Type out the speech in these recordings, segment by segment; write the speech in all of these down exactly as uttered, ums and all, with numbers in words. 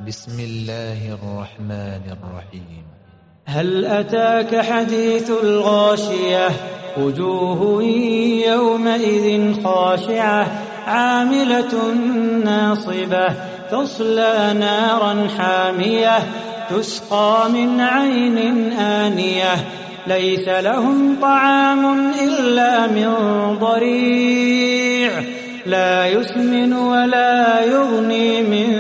بسم الله الرحمن الرحيم. هل أتاك حديث الغاشية وجوه يومئذ خاشعة عاملة ناصبة تصلى نارا حامية تسقى من عين آنية ليس لهم طعام إلا من ضريع لا يسمن ولا يغني من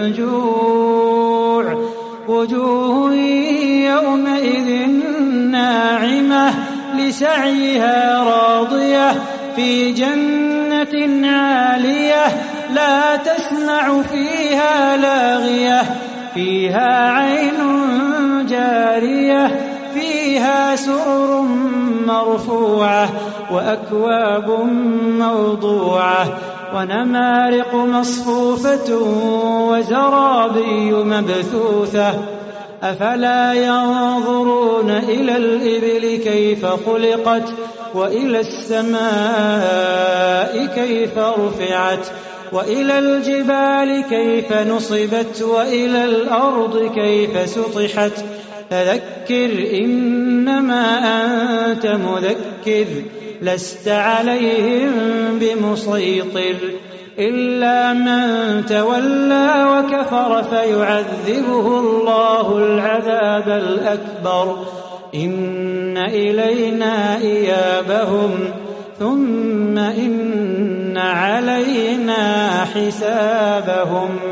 جوع وجوه يومئذ ناعمة لسعيها راضية في جنة عالية لا تسمع فيها لاغية فيها عين جارية فيها سرر مرفوعة وأكواب موضوعة ونمارق مصفوفة وزرابي مبثوثة أفلا ينظرون إلى الإبل كيف خلقت وإلى السماء كيف رفعت وإلى الجبال كيف نصبت وإلى الأرض كيف سطحت فذكر إنما أنت مذكر لست عليهم بمسيطر إلا من تولى وكفر فيعذبه الله العذاب الأكبر إن إلينا إيابهم ثم إن علينا حسابهم.